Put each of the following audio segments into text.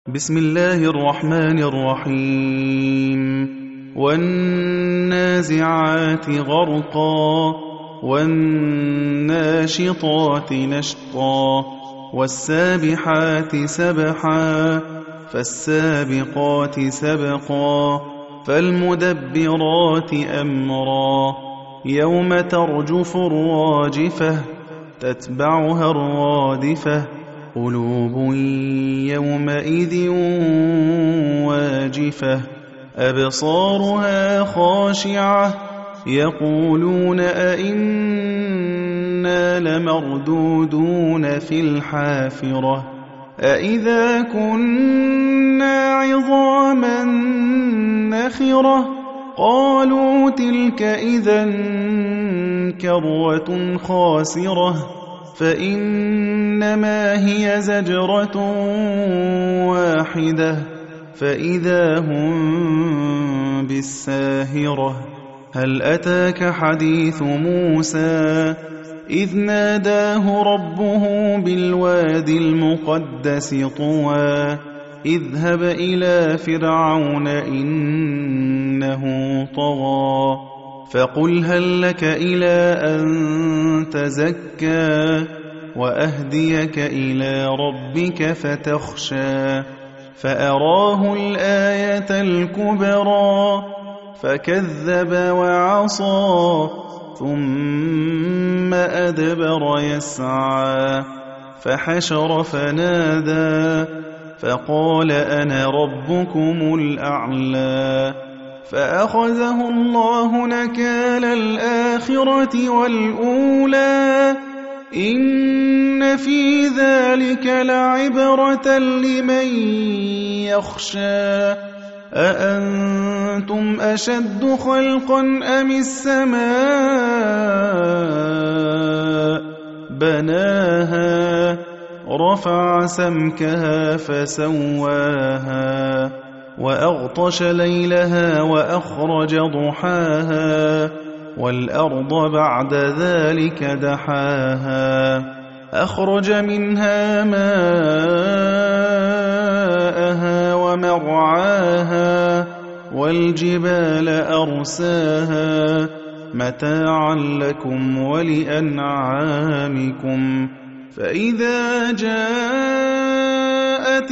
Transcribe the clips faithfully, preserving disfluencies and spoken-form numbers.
بسم الله الرحمن الرحيم والنازعات غرقا والناشطات نشطا والسابحات سبحا فالسابقات سبقا فالمدبرات أمرا يوم ترجف الراجفة تتبعها الرادفة قلوب يومئذ واجفة أبصارها خاشعة يقولون أئنا لمردودون في الحافرة أئذا كنا عظاما نخرة قالوا تلك إذا كرة خاسرة فإنما هي زجرة واحدة فإذا هم بالساهرة هل أتاك حديث موسى إذ ناداه ربه بالوادي المقدس طوى اذهب إلى فرعون إنه طغى فقل هل لك إلى أن تزكى وأهديك إلى ربك فتخشى فأراه الآية الكبرى فكذب وعصى ثم أدبر يسعى فحشر فنادى فقال أنا ربكم الأعلى فأخذه الله نكال الآخرة والأولى إن في ذلك لعبرة لمن يخشى أأنتم أشد خلقا أم السماء بناها رفع سمكها فسواها وأغطش ليلها وأخرج ضحاها والأرض بعد ذلك دحاها أخرج منها ماءها ومرعاها والجبال أرساها متاعا لكم ولأنعامكم فإذا جاءت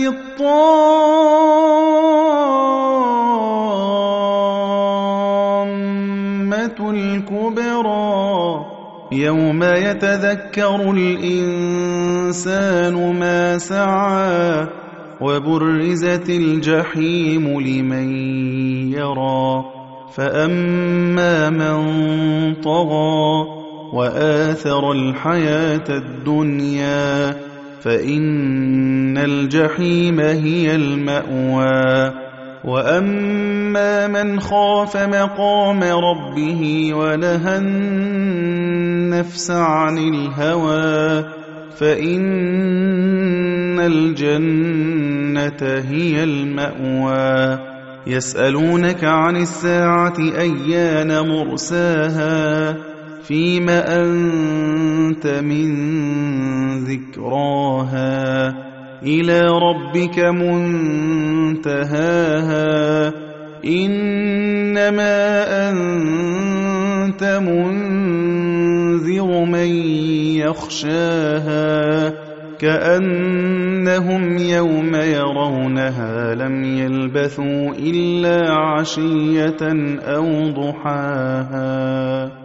الطامة الكبرى يوم يتذكر الإنسان ما سعى وبرزت الجحيم لمن يرى فأما من طغى وآثر الحياة الدنيا فإن الجحيم هي المأوى وأما من خاف مقام ربه ونهى النفس عن الهوى فإن الجنة هي المأوى يسألونك عن الساعة أيان مرساها فيم أنت من ذكراها إلى ربك منتهاها إنما أنت منذر من يخشاها كأنهم يوم يرونها لم يلبثوا إلا عشية أو ضحاها